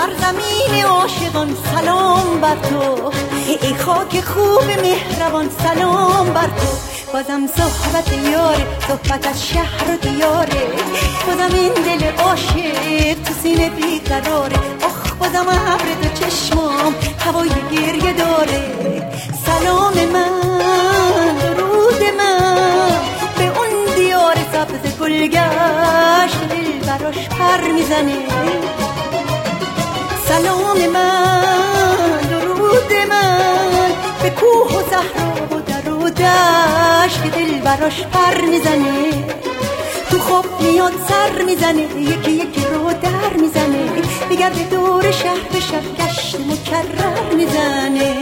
سرزمین عاشقان سلام بر تو، ای خاک خوب مهربان سلام بر تو. بازم صحبت یاره، صحبت از شهر و دیاره، بازم این دل عاشق تو سینه بیقراره. آخ بازم ابر تو چشمام هوای گریه داره. سلام من، درود من به اون دیار سبز گلگشت، دل براش پر میزنه. سلام من، درود من به کوه و صحرا و در و دشت، دل براش پر میزنه. تو خواب میاد سر میزنه، یکی یکی رو در میزنه، بگرده دور شهر به شهر گشت مکرر میزنه.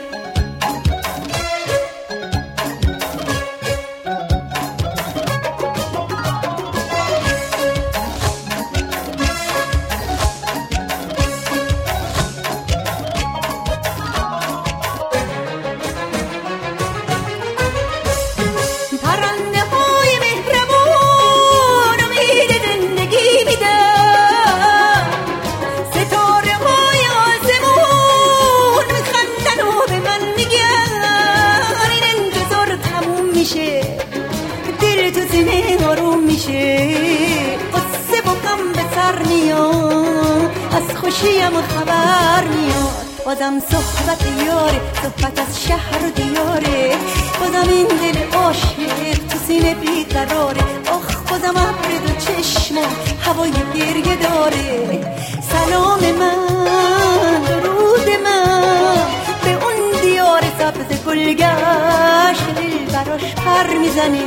دل تو سینه آروم میشه، قصه با غم به سر میاد، از خوشیم خبر میاد. بازم صحبت یاره، صحبت از شهر و دیاره، بازم این دل عاشق تو سینه بیقراره. آخ بازم ابر دو چشمم هوای گریه داره. سلام من، درود من به اون دیار سبز گلگشت، دل براش پر میزنه.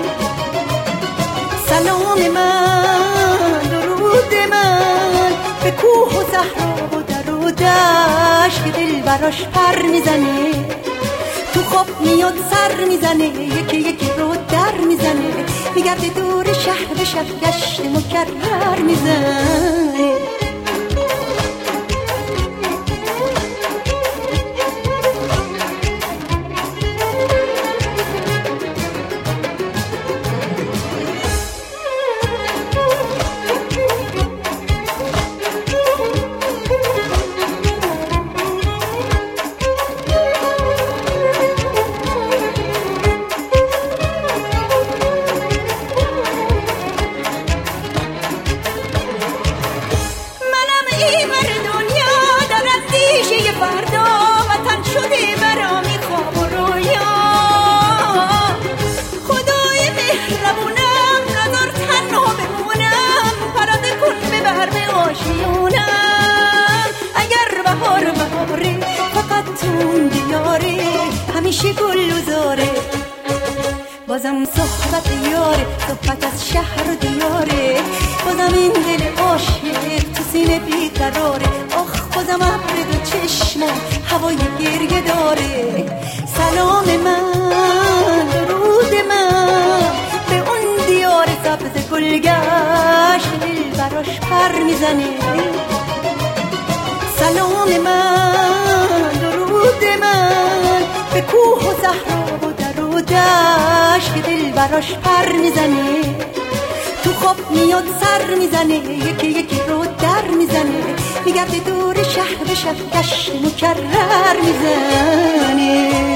سلام من، درود من به کوه و صحرا و در و دشت، دل براش پر میزنه. تو خواب میاد سر میزنه، یکی یکی رو در میزنه، میگرده دور شهر به شهر گشت مکرر میزنه. همیشه گل و زاره. بازم صحبت یاره، صحبت از شهر و دیاره، بازم این دل عاشق تو سینه بیقراره. آخ بازم ابر دو چشمم هوای گریه داره. سلام من، درود من به اون دیار سبز گلگشت، دل براش پر میزنه. سلام من، درود من به کوه و صحرا و در و دشت، دل براش پر میزنه. تو خواب میاد سر میزنه، یکی یکی رو در میزنه، میگرده دور شهر به شهر گشت مکرر میزنه.